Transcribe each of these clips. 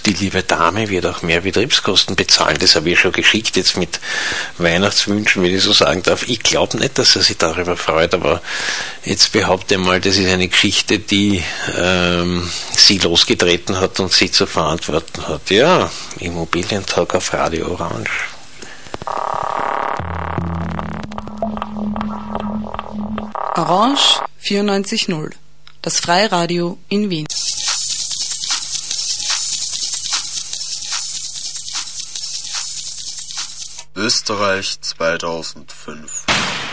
die liebe Dame wird auch mehr Betriebskosten bezahlen. Das habe ich schon geschickt, jetzt mit Weihnachtswünschen, wenn ich so sagen darf. Ich glaube nicht, dass er sich darüber freut, aber jetzt behaupte mal, das ist eine Geschichte, die sie losgetreten hat und sie zu verantworten hat. Ja, Immobilientag auf Radio Orange. Orange 94.0, das Freiradio in Wien. Österreich 2005.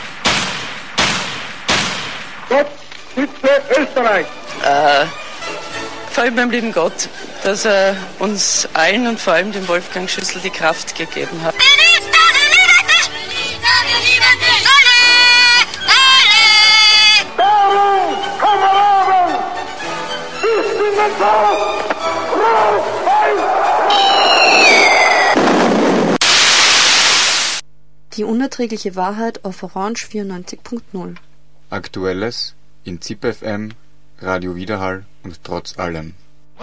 Gott schütze Österreich! Vor allem beim lieben Gott, dass er uns allen und vor allem dem Wolfgang Schüssel die Kraft gegeben hat. Darum, Kameraden! Bis in den Tag! Rot-Weiß! Die unerträgliche Wahrheit auf Orange 94.0. Aktuelles in ZIP FM, Radio Widerhall und trotz allem.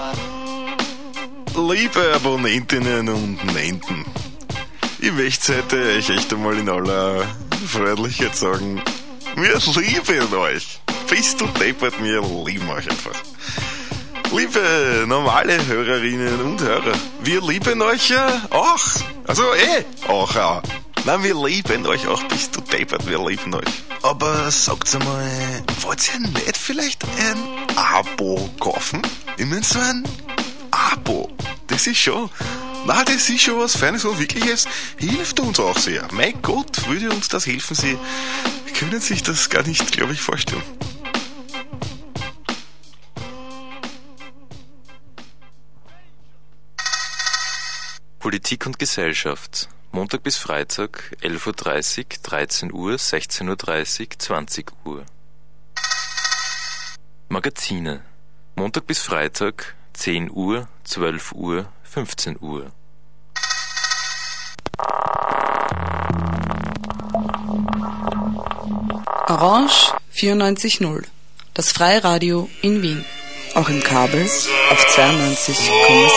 Liebe Abonnentinnen und Nenten, ich möchte heute euch echt einmal in aller Freundlichkeit sagen, wir lieben euch. Bist du deppert, wir lieben euch einfach. Liebe normale Hörerinnen und Hörer, wir lieben euch ja auch. Also auch. Nein, wir lieben euch auch, bist du deppert, wir lieben euch. Aber sagt's einmal, wollt ihr nicht vielleicht ein Abo kaufen? Ich mein so ein Abo, das ist schon was Feines und Wirkliches, hilft uns auch sehr. Mein Gott, würde uns das helfen, Sie können sich das gar nicht, glaube ich, vorstellen. Politik und Gesellschaft. Montag bis Freitag, 11.30 Uhr, 13 Uhr, 16.30 Uhr, 20 Uhr. Magazine. Montag bis Freitag, 10 Uhr, 12 Uhr, 15 Uhr. Orange 94.0, das Freiradio in Wien. Auch im Kabel auf 92,7.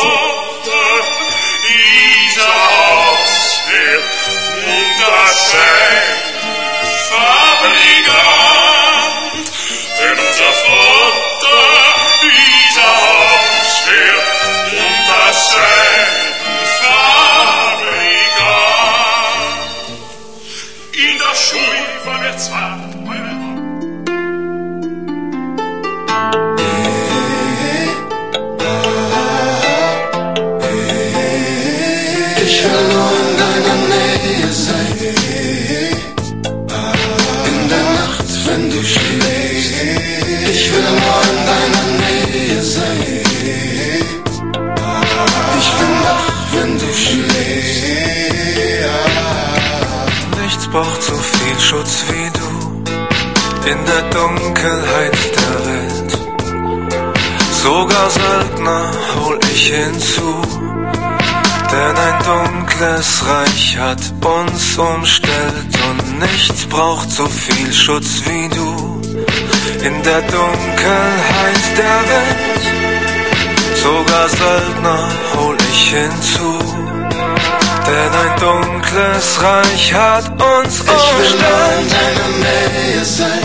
Das Fabrikant, denn unser Vater dieser Hausherr und das Fabrikant. In der Schule war er zwar ich will nur in deiner Nähe sein. In der Nacht, wenn du schläfst. Ich will nur in deiner Nähe sein. Ich bin wach, wenn du schläfst. Nichts braucht so viel Schutz wie du in der Dunkelheit der Welt. Sogar Söldner hol ich hinzu. Denn ein dunkles Reich hat uns umstellt und nichts braucht so viel Schutz wie du in der Dunkelheit der Welt. Sogar Söldner hol ich hinzu, denn ein dunkles Reich hat uns umstellt. Ich will nur in deiner Nähe sein,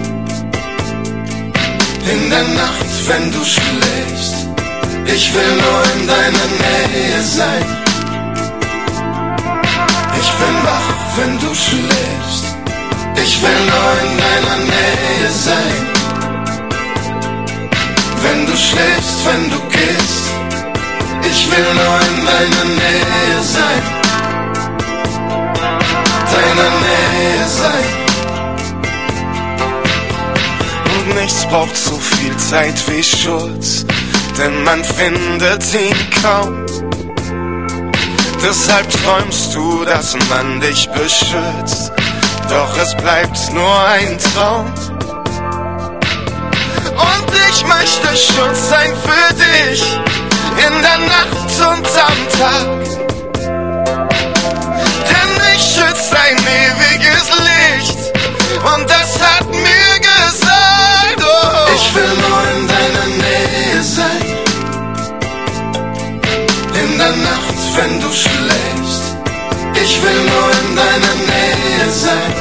in der Nacht, wenn du schläfst. Ich will nur in deiner Nähe sein. Ich bin wach, wenn du schläfst. Ich will nur in deiner Nähe sein. Wenn du schläfst, wenn du gehst. Ich will nur in deiner Nähe sein. Deiner Nähe sein. Und nichts braucht so viel Zeit wie Schutz, denn man findet ihn kaum. Deshalb träumst du, dass man dich beschützt, doch es bleibt nur ein Traum. Und ich möchte Schutz sein für dich, in der Nacht und am Tag. Denn mich schützt ein ewiges Licht, und das hat mir gesagt, oh. Ich will nur in deiner Nähe sein. der Nacht, wenn du schläfst. Ich will nur in deiner Nähe sein.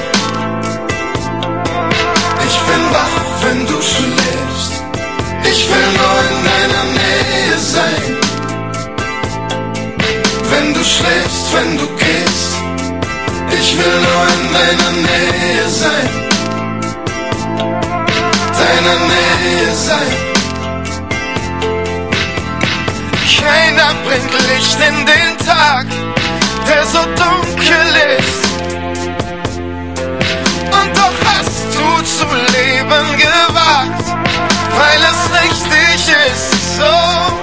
Ich bin wach, wenn du schläfst. Ich will nur in deiner Nähe sein. Wenn du schläfst, wenn du gehst. Ich will nur in deiner Nähe sein. Deiner Nähe sein. Keiner bringt Licht in den Tag, der so dunkel ist. Und doch hast du zu leben gewagt, weil es richtig ist, so.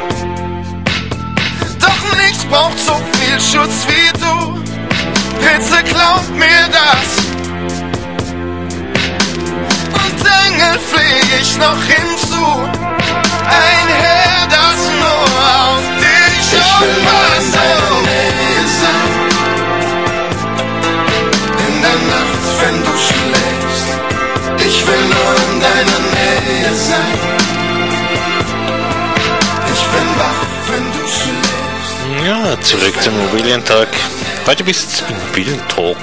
Doch nichts braucht so viel Schutz wie du. Bitte glaub mir das. Und Engel flieg ich noch hinzu. Ein Herr, das nur auf dich Ich will nur in deiner Nähe sein. In der Nacht, wenn du schläfst. Ich will nur in deiner Nähe sein. Ich bin wach, wenn du schläfst. Ja, zurück zum Immobilientag. Heute bis Immobilientalk.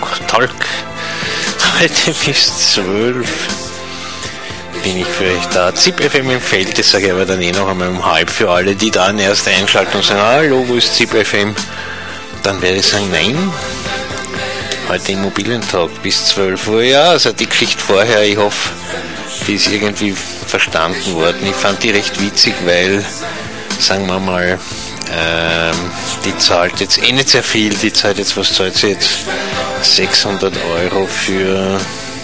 Heute bis 12 bin ich für euch da. ZIP FM im Feld, das sage ich aber dann noch einmal um halb für alle, die dann erst einschalten und sagen, hallo, wo ist ZIP FM? Dann werde ich sagen, nein. Heute Immobilientag bis 12 Uhr. Ja, also die Geschichte vorher, ich hoffe, die ist irgendwie verstanden worden. Ich fand die recht witzig, weil, sagen wir mal, die zahlt jetzt nicht sehr viel, die zahlt jetzt, was zahlt sie jetzt? 600 Euro für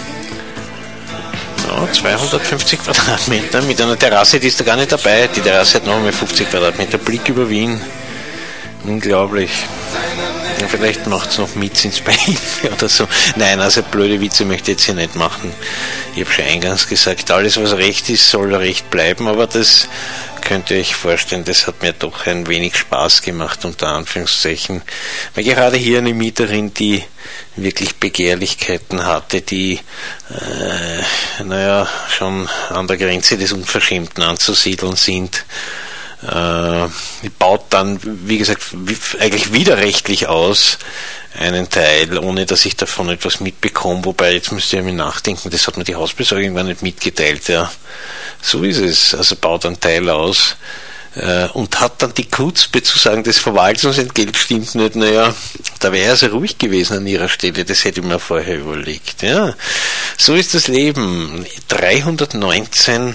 250 Quadratmeter mit einer Terrasse, die ist da gar nicht dabei. Die Terrasse hat noch einmal 50 Quadratmeter, Blick über Wien. Unglaublich. Ja, vielleicht macht es noch mit ins Bein oder so. Nein, also blöde Witze möchte ich jetzt hier nicht machen. Ich habe schon eingangs gesagt, alles was recht ist, soll recht bleiben, aber das könnt ihr euch vorstellen, das hat mir doch ein wenig Spaß gemacht, unter Anführungszeichen. Weil gerade hier eine Mieterin, die wirklich Begehrlichkeiten hatte, die schon an der Grenze des Unverschämten anzusiedeln sind, die baut dann, wie gesagt, eigentlich widerrechtlich aus, einen Teil, ohne dass ich davon etwas mitbekomme, wobei jetzt müsst ihr mir nachdenken, das hat mir die Hausbesorgung irgendwann nicht mitgeteilt, ja. So ist es, also baut einen Teil aus und hat dann die Chutzpe zu sagen, das Verwaltungsentgelt stimmt nicht, naja, da wäre er so ruhig gewesen an ihrer Stelle, das hätte ich mir vorher überlegt, ja. So ist das Leben. 319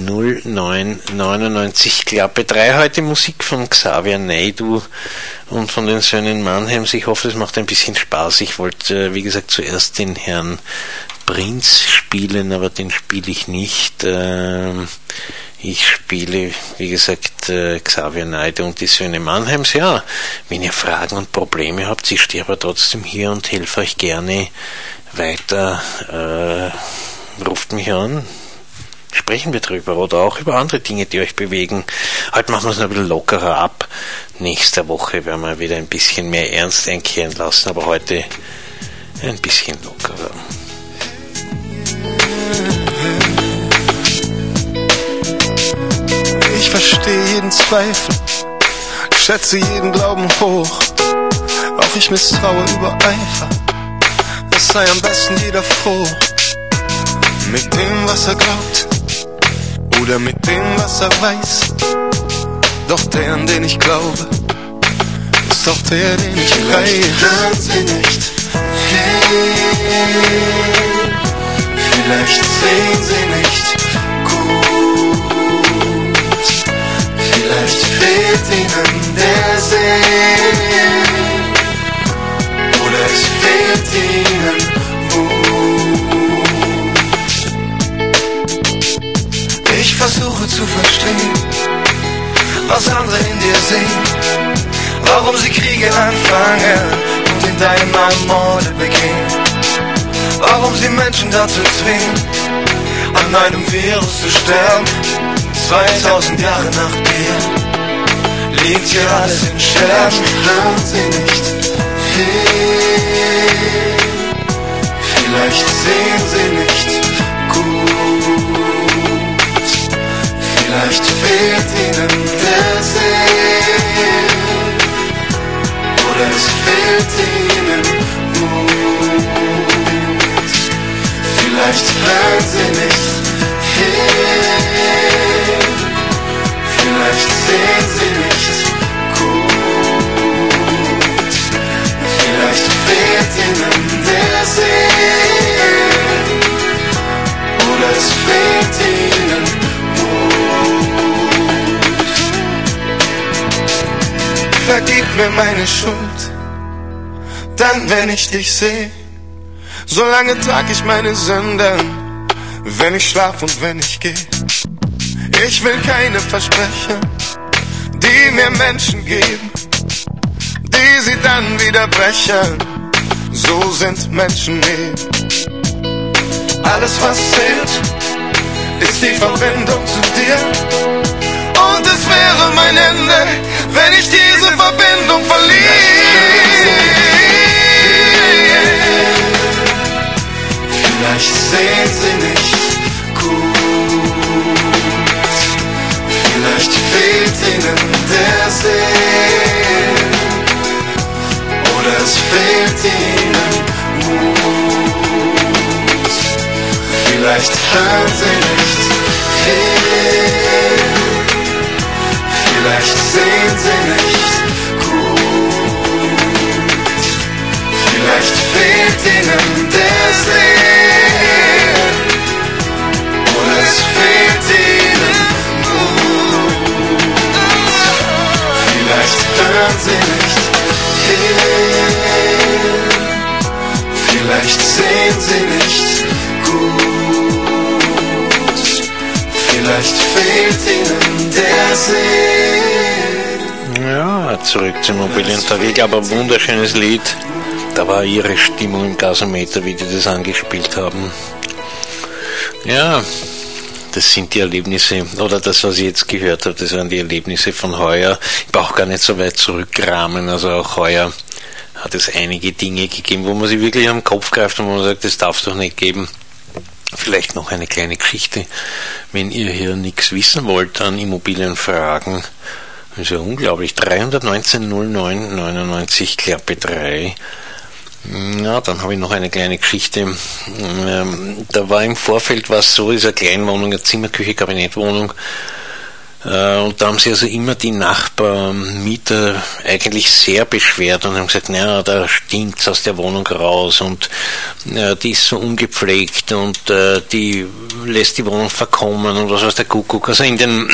0999 Klappe 3, heute Musik von Xavier Naidoo und von den Söhnen Mannheims. Ich hoffe, es macht ein bisschen Spaß. Ich wollte, wie gesagt, zuerst den Herrn Prinz spielen, aber den spiele ich nicht. Ich spiele, wie gesagt, Xavier Naidoo und die Söhne Mannheims. Ja, wenn ihr Fragen und Probleme habt, ich stehe aber trotzdem hier und helfe euch gerne weiter. Ruft mich an. Sprechen wir drüber oder auch über andere Dinge, die euch bewegen. Heute machen wir es noch ein bisschen lockerer ab. Nächste Woche werden wir wieder ein bisschen mehr Ernst einkehren lassen, aber heute ein bisschen lockerer. Ich verstehe jeden Zweifel, schätze jeden Glauben hoch. Auch ich misstraue über Eifer, es sei am besten jeder froh. Mit dem, was er glaubt, oder mit dem, was er weiß. Doch der, an den ich glaube, ist doch der, den ich reihe. Hören Sie nicht hin, vielleicht sehen Sie nicht gut, vielleicht fehlt Ihnen der Sinn, oder es fehlt Ihnen Mut. Ich versuche zu verstehen, was andere in dir sehen, warum sie Kriege anfangen und in deinem Namen Morde begehen, warum sie Menschen dazu zwingen, an einem Virus zu sterben. 2000 Jahre nach dir liegt hier alles in Sterben. Hören Sie nicht hin, vielleicht sehen Sie nicht gut, vielleicht fehlt Ihnen der Sinn, fehlt ihnen Mut. Vielleicht hören sie nicht hin, vielleicht sehen sie nicht gut, vielleicht fehlt ihnen der Sinn, oder es fehlt ihnen Mut. Vergib mir meine Schuld, dann wenn ich dich sehe, solange trag ich meine Sünden, wenn ich schlaf und wenn ich geh. Ich will keine Versprechen, die mir Menschen geben, die sie dann wieder brechen. So sind Menschen eben. Alles was zählt, ist die Verbindung zu dir. Und es wäre mein Ende, wenn ich diese Verbindung verliere. Vielleicht sehen sie nicht gut, vielleicht fehlt ihnen der Sinn, oder es fehlt ihnen Mut. Vielleicht hören sie nicht hin, vielleicht sehen sie nicht gut, vielleicht fehlt ihnen der Sinn, oder es fehlt ihnen Mut. Vielleicht hören sie nicht hin, vielleicht sehen sie nicht gut, vielleicht fehlt ihnen der Sinn. Ja, zurück zum Immobilientag. Ich glaube, ein wunderschönes Lied. Da war ihre Stimmung im Gasometer, wie die das angespielt haben. Ja, das sind die Erlebnisse, oder das, was ich jetzt gehört habe, das waren die Erlebnisse von heuer. Ich brauche gar nicht so weit zurückkramen, also auch heuer hat es einige Dinge gegeben, wo man sich wirklich am Kopf greift und wo man sagt, das darf es doch nicht geben. Vielleicht noch eine kleine Geschichte, wenn ihr hier nichts wissen wollt an Immobilienfragen. Das ist ja unglaublich. 319 09 99 Klappe 3. Ja, dann habe ich noch eine kleine Geschichte. Da war im Vorfeld was so, ist eine Kleinwohnung, eine Zimmerküche, Kabinettwohnung. Und da haben sie also immer die Nachbarmieter eigentlich sehr beschwert und haben gesagt, naja, da stinkt's aus der Wohnung raus und die ist so ungepflegt und die lässt die Wohnung verkommen und was weiß der Kuckuck. Also in den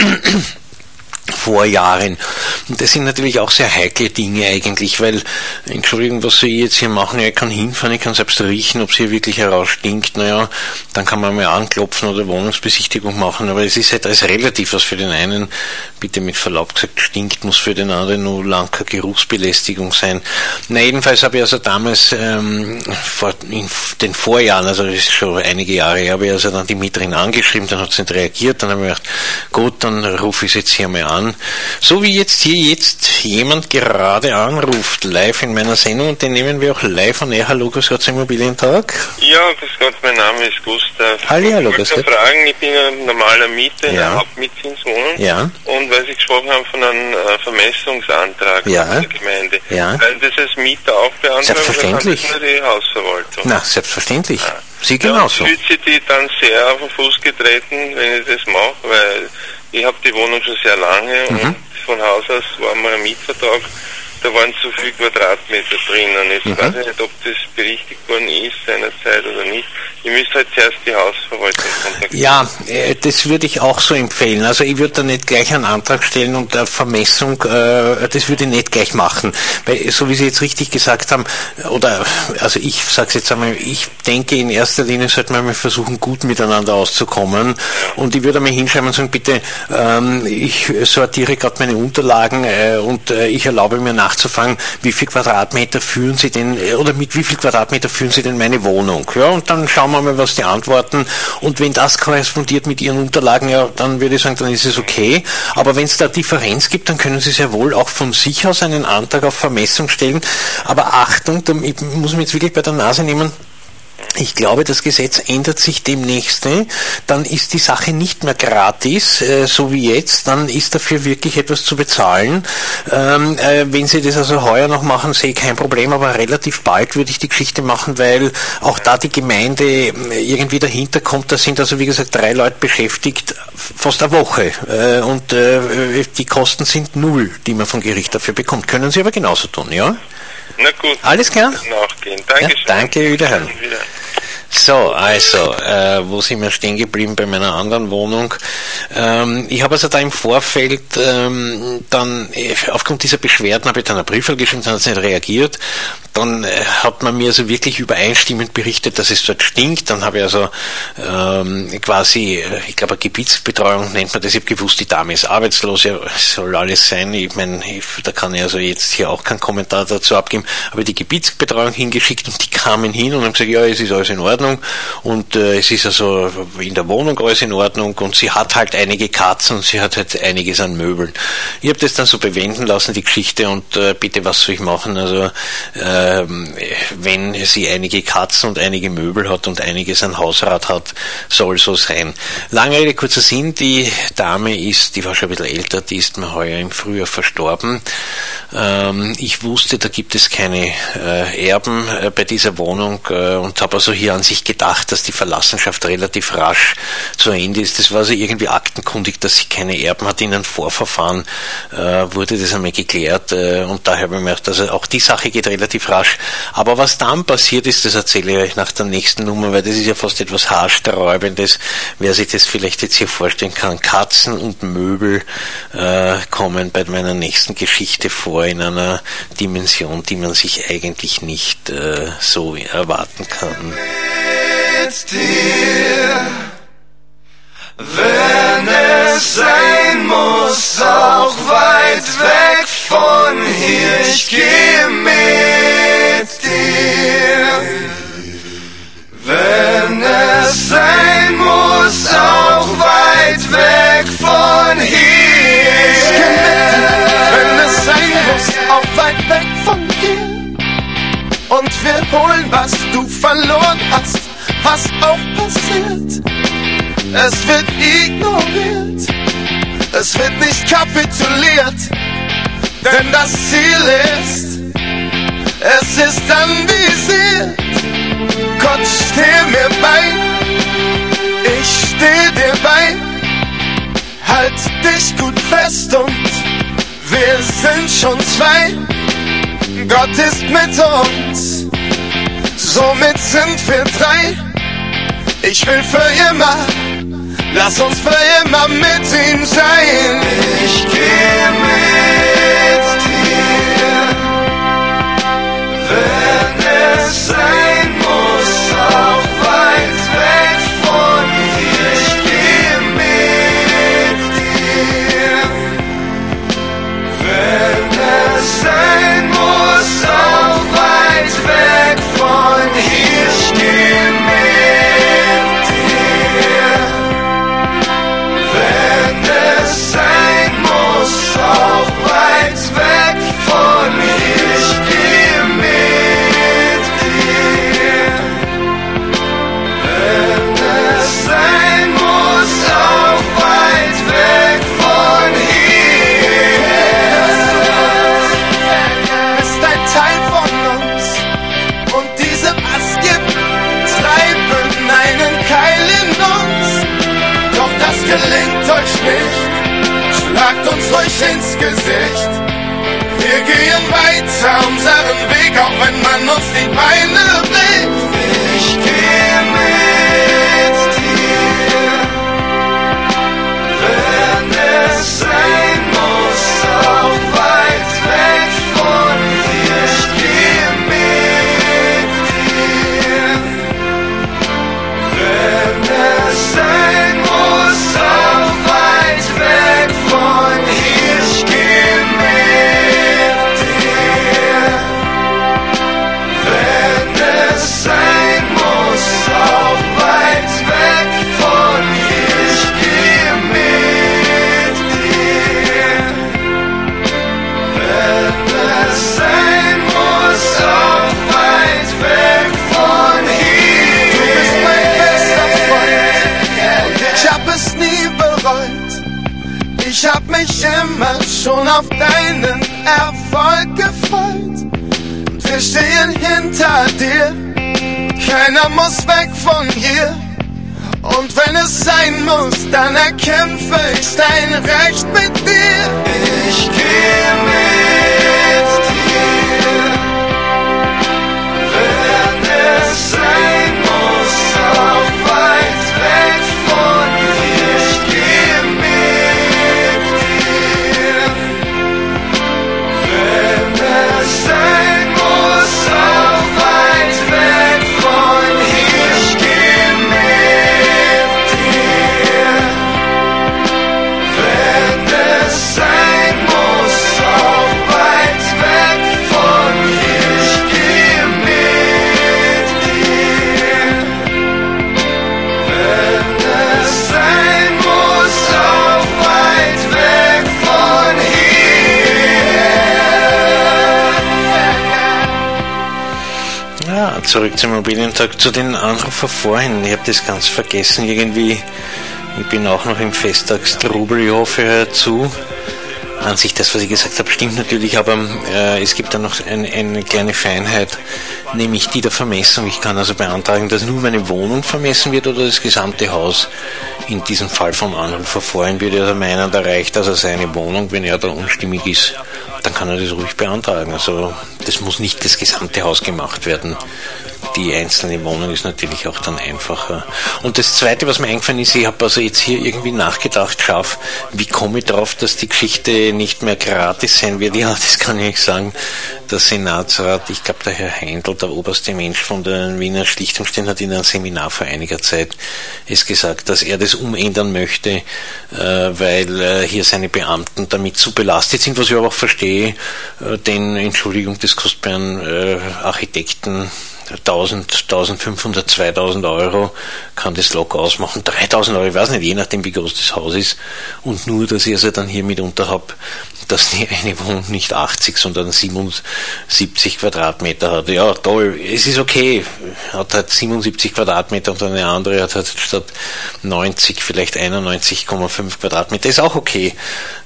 Vorjahren. Und das sind natürlich auch sehr heikle Dinge eigentlich, weil, Entschuldigung, was soll ich jetzt hier machen? Ja, ich kann hinfahren, ich kann selbst riechen, ob es hier wirklich herausstinkt. Naja, dann kann man mal anklopfen oder Wohnungsbesichtigung machen, aber es ist halt alles relativ, was für den einen, bitte mit Verlaub gesagt, stinkt, muss für den anderen nur lang keine Geruchsbelästigung sein. Na, jedenfalls habe ich also damals, in den Vorjahren, also das ist schon einige Jahre her, habe ich also dann die Mieterin angeschrieben, dann hat sie nicht reagiert, dann habe ich gedacht, gut, dann rufe ich es jetzt hier mal an. So wie jetzt hier jemand gerade anruft, live in meiner Sendung, und den nehmen wir auch live an. Hallo, grüß Gott, zum Immobilientag. Ja, grüß Gott, mein Name ist Gustav. Hallo, grüß Gott. Ich wollte fragen, ich bin ein normaler Mieter in einer Hauptmietzinswohnung. Ja. Und weil Sie gesprochen haben von einem Vermessungsantrag der Gemeinde. Ja. Weil das als Mieter auch beantragen, selbstverständlich. Oder nur die Hausverwaltung? Na, selbstverständlich. Ja. Sie genauso. Ja, fühlt Sie die dann sehr auf den Fuß getreten, wenn ich das mache, weil ich habe die Wohnung schon sehr lange und von Haus aus war mal ein Mietvertrag, da waren zu viel Quadratmeter drinnen. Jetzt weiß ich nicht, ob das berichtigt worden ist seinerzeit oder nicht. Ich müsste halt zuerst die Hausverwaltung kontaktieren. Ja, das würde ich auch so empfehlen. Also ich würde da nicht gleich einen Antrag stellen und der Vermessung, das würde ich nicht gleich machen. Weil, so wie Sie jetzt richtig gesagt haben, oder, also ich sage es jetzt einmal, ich denke, in erster Linie sollte man mal versuchen, gut miteinander auszukommen. Und ich würde einmal hinschreiben und sagen, bitte, ich sortiere gerade meine Unterlagen und ich erlaube mir nachzufragen, wie viel Quadratmeter führen Sie denn, oder mit wie viel Quadratmeter führen Sie denn meine Wohnung? Ja, und dann schauen wir mal, was die antworten. Und wenn das korrespondiert mit Ihren Unterlagen, ja, dann würde ich sagen, dann ist es okay. Aber wenn es da Differenz gibt, dann können Sie sehr wohl auch von sich aus einen Antrag auf Vermessung stellen. Aber Achtung, da muss man jetzt wirklich bei der Nase nehmen, Ich glaube, das Gesetz ändert sich demnächst, dann ist die Sache nicht mehr gratis, so wie jetzt, dann ist dafür wirklich etwas zu bezahlen. Wenn Sie das also heuer noch machen, sehe ich kein Problem, aber relativ bald würde ich die Geschichte machen, weil auch da die Gemeinde irgendwie dahinter kommt. Da sind also, wie gesagt, 3 Leute beschäftigt, fast eine Woche. Und die Kosten sind 0, die man vom Gericht dafür bekommt. Können Sie aber genauso tun, ja? Na gut. Alles klar? Nachgehen. Dankeschön. Ja, danke, wiederhören. So, also, wo sind wir stehen geblieben bei meiner anderen Wohnung? Ich habe also da im Vorfeld dann, aufgrund dieser Beschwerden habe ich dann einen Brief geschrieben, dann hat es nicht reagiert. Dann hat man mir also wirklich übereinstimmend berichtet, dass es dort stinkt. Dann habe ich also quasi, ich glaube, eine Gebietsbetreuung nennt man das. Ich habe gewusst, die Dame ist arbeitslos, ja, soll alles sein. Ich meine, da kann ich also jetzt hier auch keinen Kommentar dazu abgeben. Aber die Gebietsbetreuung hingeschickt und die kamen hin und haben gesagt, ja, es ist alles in Ordnung. Und es ist also in der Wohnung alles in Ordnung und sie hat halt einige Katzen und sie hat halt einiges an Möbeln. Ich habe das dann so bewenden lassen, die Geschichte, und bitte, was soll ich machen? Also wenn sie einige Katzen und einige Möbel hat und einiges an Hausrat hat, soll so sein. Lange Rede, kurzer Sinn, die Dame die war schon ein bisschen älter, die ist mir heuer im Frühjahr verstorben. Ich wusste, da gibt es keine Erben bei dieser Wohnung und habe also hier an sich gedacht, dass die Verlassenschaft relativ rasch zu Ende ist. Das war also irgendwie aktenkundig, dass sie keine Erben hat. In einem Vorverfahren wurde das einmal geklärt und daher habe ich mir gedacht, also auch die Sache geht relativ rasch. Aber was dann passiert ist, das erzähle ich euch nach der nächsten Nummer, weil das ist ja fast etwas Haarsträubendes. Wer sich das vielleicht jetzt hier vorstellen kann, Katzen und Möbel kommen bei meiner nächsten Geschichte vor in einer Dimension, die man sich eigentlich nicht so erwarten kann. Mit dir, wenn es sein muss, auch weit weg von hier, ich geh mit dir. Wenn es sein muss, auch weit weg von hier, ich geh mit dir. Wenn es sein muss, auch weit weg von hier. Und wir holen, was du verloren hast, was auch passiert. Es wird ignoriert, es wird nicht kapituliert, denn das Ziel ist, es ist anvisiert. Gott, steh mir bei, ich steh dir bei, halt dich gut fest und wir sind schon 2. Gott ist mit uns, somit sind wir 3. Ich will für immer, lass uns für immer mit ihm sein. Ich geh mit dir, wenn es sein muss, auch weit weg von hier. Ich geh mit dir, wenn es sein muss, auch weit weg von hier. Ich geh mit dir, wenn es sein muss, auch weit weg von hier. Ich geh mit dir, wenn es sein muss, auch weit weg von hier. Ist ein Teil von uns und diese Maske treiben einen Keil in uns. Doch das gelingt euch nicht, schlagt uns ruhig ins Gesicht. Wir gehen weiter unseren Weg, auch wenn man uns die Beine bricht. Ich geh mit dir, wenn es sein muss, auch weit weg von hier. Ich geh mit dir, wenn es sein muss, auch weit weg von hier. Ich geh mit dir, wenn Erfolg gefreut. Und wir stehen hinter dir. Keiner muss weg von hier. Und wenn es sein muss, dann erkämpfe ich dein Recht mit dir. Ich gehe mit dir, wenn es sein muss, auch weit weg von hier. Ich gehe mit dir, wenn es sein muss, auch weit weg von hier. Ich gehe mit dir, wenn es sein muss, auch weit weg von hier. Ich gehe mit dir, wenn es sein muss, auch weit weg von hier. Ja, zurück zum Immobilientag, zu den Anrufer vorhin. Ich habe das ganz vergessen irgendwie. Ich bin auch noch im Festtagstrubel, ich hoffe, ihr hört zu. An sich, das, was ich gesagt habe, stimmt natürlich, aber es gibt da noch eine kleine Feinheit, nämlich die der Vermessung. Ich kann also beantragen, dass nur meine Wohnung vermessen wird oder das gesamte Haus. In diesem Fall vom Anrufer vorhin würde er meinen, da reicht also seine Wohnung, wenn er da unstimmig ist, dann kann er das ruhig beantragen. Also das muss nicht das gesamte Haus gemacht werden. Die einzelne Wohnung ist natürlich auch dann einfacher. Und das Zweite, was mir eingefallen ist, ich habe also jetzt hier irgendwie nachgedacht, scharf, wie komme ich drauf, dass die Geschichte nicht mehr gratis sein wird? Ja, das kann ich sagen. Der Senatsrat, ich glaube der Herr Heindl, der oberste Mensch von der Wiener Schlichtungsstelle, hat in einem Seminar vor einiger Zeit es gesagt, dass er das umändern möchte, weil hier seine Beamten damit zu belastet sind, was ich aber auch verstehe, denn, Entschuldigung, das kostet bei einem Architekten 1.000, 1.500, 2.000 Euro kann das locker ausmachen. 3.000 Euro, ich weiß nicht, je nachdem wie groß das Haus ist. Und nur, dass ich also dann hier mitunter habe, dass die eine Wohnung nicht 80, sondern 77 Quadratmeter hat. Ja, toll, es ist okay. Hat halt 77 Quadratmeter und eine andere hat halt statt 90 vielleicht 91,5 Quadratmeter. Ist auch okay.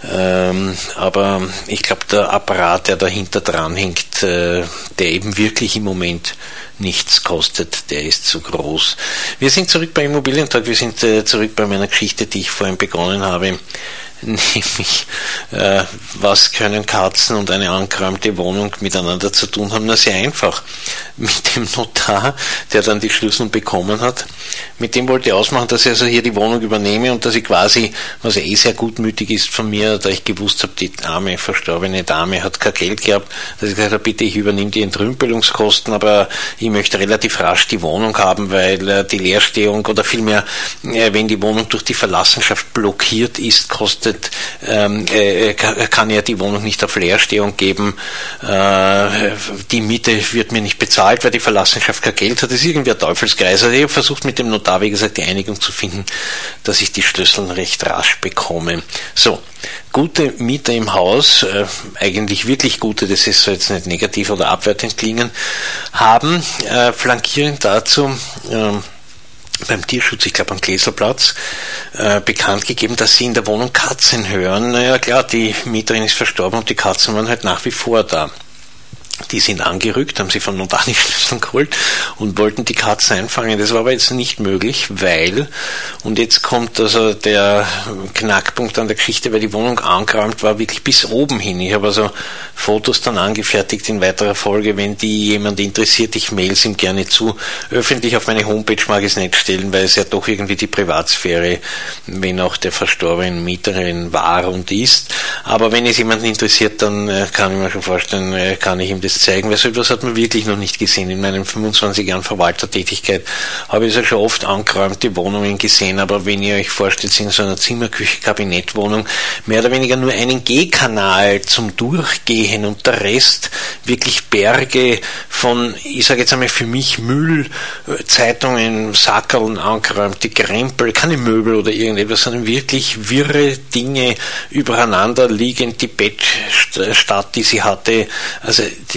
Aber ich glaube, der Apparat, der dahinter dran hängt, der eben wirklich im Moment nichts kostet, der ist zu groß. Wir sind zurück bei Immobilientag, wir sind zurück bei meiner Geschichte, die ich vorhin begonnen habe, nämlich was können Katzen und eine angeräumte Wohnung miteinander zu tun haben? Na, sehr einfach. Mit dem Notar, der dann die Schlüssel bekommen hat, mit dem wollte ich ausmachen, dass ich also hier die Wohnung übernehme und dass ich quasi, was ja sehr gutmütig ist von mir, da ich gewusst habe, die arme, verstorbene Dame hat kein Geld gehabt, dass ich gesagt habe, bitte, ich übernehme die Entrümpelungskosten, aber ich möchte relativ rasch die Wohnung haben, weil die Leerstehung oder vielmehr, wenn die Wohnung durch die Verlassenschaft blockiert ist, kann ja die Wohnung nicht auf Leerstehung geben, die Miete wird mir nicht bezahlt, weil die Verlassenschaft kein Geld hat, das ist irgendwie ein Teufelskreis. Also ich habe versucht mit dem Notar, wie gesagt, die Einigung zu finden, dass ich die Schlüssel recht rasch bekomme. So, gute Mieter im Haus, eigentlich wirklich gute, das ist so jetzt nicht negativ oder abwertend klingen, haben flankierend dazu beim Tierschutz, ich glaube am Gläserplatz, bekannt gegeben, dass sie in der Wohnung Katzen hören. Naja klar, die Mieterin ist verstorben und die Katzen waren halt nach wie vor da. Die sind angerückt, haben sie von Notar die Schlüssel geholt und wollten die Katzen einfangen. Das war aber jetzt nicht möglich, weil, und jetzt kommt also der Knackpunkt an der Geschichte, weil die Wohnung angeräumt war, wirklich bis oben hin. Ich habe also Fotos dann angefertigt in weiterer Folge, wenn die jemand interessiert, ich mail es ihm gerne zu. Öffentlich auf meine Homepage mag ich es nicht stellen, weil es ja doch irgendwie die Privatsphäre, wenn auch der verstorbenen Mieterin war und ist. Aber wenn es jemanden interessiert, dann kann ich mir schon vorstellen, kann ich ihm das zeigen, weil so etwas hat man wirklich noch nicht gesehen. In meinen 25 Jahren Verwaltertätigkeit habe ich ja schon oft angeräumte Wohnungen gesehen, aber wenn ihr euch vorstellt, in so einer Zimmerküche-Kabinettwohnung mehr oder weniger nur einen Gehkanal zum Durchgehen und der Rest wirklich Berge von, ich sage jetzt einmal für mich Müll, Zeitungen, Sackerln, angeräumte Krempel, keine Möbel oder irgendetwas, sondern wirklich wirre Dinge übereinander liegend, die Bettstatt, die sie hatte, also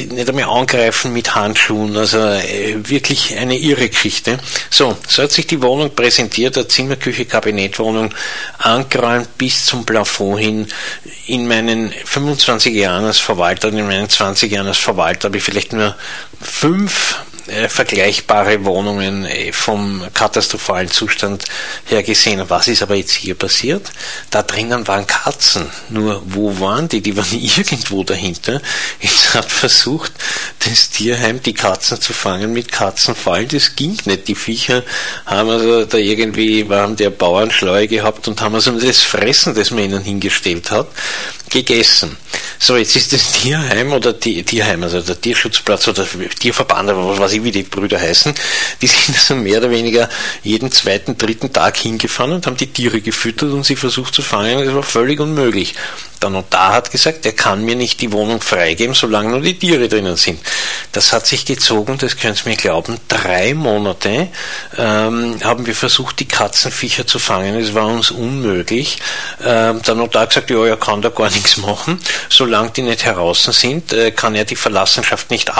nicht einmal angreifen mit Handschuhen, also wirklich eine irre Geschichte. So hat sich die Wohnung präsentiert, eine Zimmerküche, Kabinettwohnung, angeräumt bis zum Plafond hin. In meinen 25 Jahren als Verwalter und in meinen 20 Jahren als Verwalter habe ich vielleicht nur 5 vergleichbare Wohnungen vom katastrophalen Zustand her gesehen. Was ist aber jetzt hier passiert? Da drinnen waren Katzen. Nur wo waren die? Die waren irgendwo dahinter. Jetzt hat versucht, das Tierheim die Katzen zu fangen mit Katzenfallen. Das ging nicht. Die Viecher haben also da irgendwie, waren der Bauernschleue gehabt und haben also das Fressen, das man ihnen hingestellt hat, gegessen. So, jetzt ist das Tierheim oder Tierheim, also der Tierschutzplatz oder Tierverband, aber was weiß ich, wie die Brüder heißen, die sind also mehr oder weniger jeden 2., 3. Tag hingefahren und haben die Tiere gefüttert und sie versucht zu fangen. Das war völlig unmöglich. Der Notar hat gesagt, er kann mir nicht die Wohnung freigeben, solange nur die Tiere drinnen sind. Das hat sich gezogen, das könnt ihr mir glauben, 3 Monate haben wir versucht, die Katzenviecher zu fangen. Es war uns unmöglich. Der Notar hat gesagt, ja, er kann da gar nichts machen. Solange die nicht heraus sind, kann er die Verlassenschaft nicht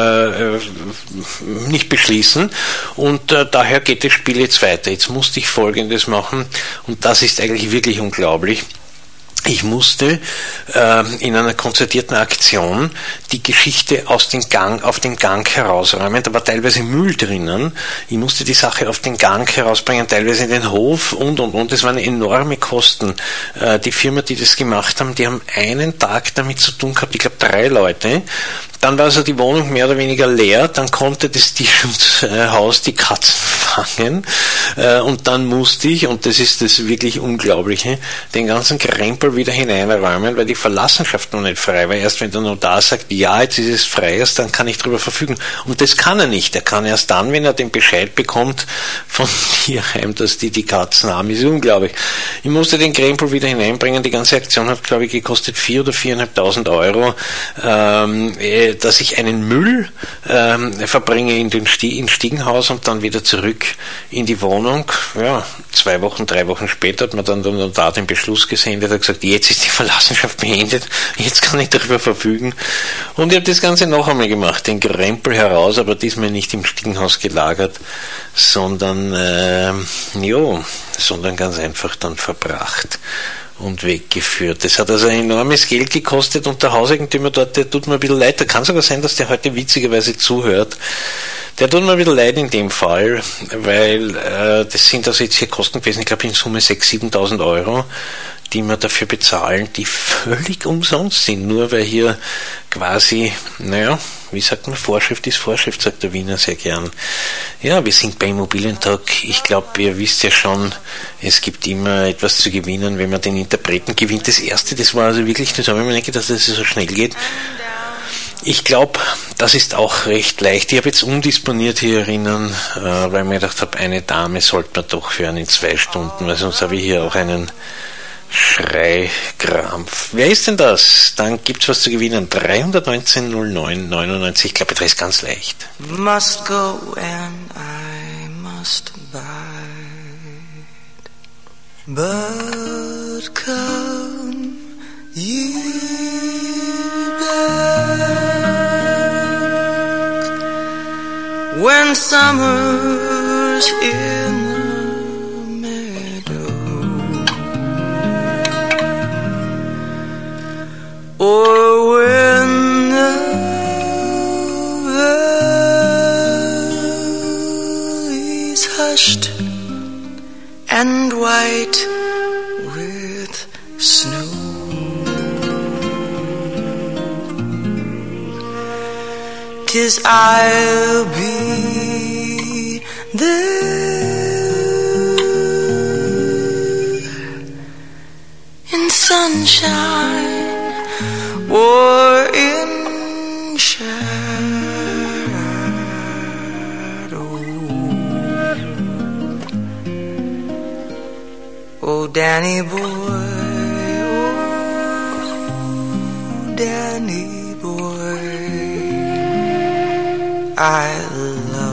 nicht beschließen. Und daher geht das Spiel jetzt weiter. Jetzt musste ich Folgendes machen, und das ist eigentlich wirklich unglaublich. Ich musste in einer konzertierten Aktion die Geschichte auf den Gang herausräumen. Da war teilweise Müll drinnen. Ich musste die Sache auf den Gang herausbringen, teilweise in den Hof und. Das waren enorme Kosten. Die Firma, die das gemacht haben, die haben einen Tag damit zu tun gehabt, ich glaube 3 Leute. Dann war also die Wohnung mehr oder weniger leer, dann konnte das Tierschutzhaus die Katzen fangen und dann musste ich, und das ist das wirklich Unglaubliche, den ganzen Krempel wieder hineinräumen, weil die Verlassenschaft noch nicht frei war. Erst wenn der Notar sagt, ja, jetzt ist es frei, dann kann ich darüber verfügen. Und das kann er nicht. Er kann erst dann, wenn er den Bescheid bekommt von Tierheim, dass die Katzen haben. Das ist unglaublich. Ich musste den Krempel wieder hineinbringen. Die ganze Aktion hat, glaube ich, gekostet 4.000 oder 4.500 Euro. Dass ich einen Müll verbringe ins Stiegenhaus und dann wieder zurück in die Wohnung. Ja, 2 Wochen, 3 Wochen später hat man dann der Notar den Beschluss gesendet, hat gesagt, jetzt ist die Verlassenschaft beendet, jetzt kann ich darüber verfügen. Und ich habe das Ganze noch einmal gemacht, den Krempel heraus, aber diesmal nicht im Stiegenhaus gelagert, sondern ganz einfach dann verbracht und weggeführt. Das hat also ein enormes Geld gekostet und der Hauseigentümer dort, der tut mir ein bisschen leid. Da kann sogar sein, dass der heute witzigerweise zuhört. Der tut mir ein bisschen leid in dem Fall, weil das sind also jetzt hier Kosten gewesen, ich glaube in Summe 6.000, 7.000 Euro, die wir dafür bezahlen, die völlig umsonst sind, nur weil hier quasi, wie sagt man, Vorschrift ist Vorschrift, sagt der Wiener sehr gern. Ja, wir sind bei Immobilientag. Ich glaube, ihr wisst ja schon, es gibt immer etwas zu gewinnen, wenn man den Interpreten gewinnt. Das erste, das war also wirklich, das habe ich mir nicht gedacht, dass es so schnell geht. Ich glaube, das ist auch recht leicht. Ich habe jetzt umdisponiert hier erinnern, weil ich mir gedacht habe, eine Dame sollte man doch hören in 2 Stunden, weil sonst habe ich hier auch einen Schreikrampf. Wer ist denn das? Dann gibt's was zu gewinnen. 319 09 99. Ich glaube, das ist ganz leicht. Must go and I must bide, but come you back when summer's in or when the valley's hushed and white with snow. 'Tis I'll be there in sunshine or in shadow. Oh, Danny boy, oh, Danny boy, I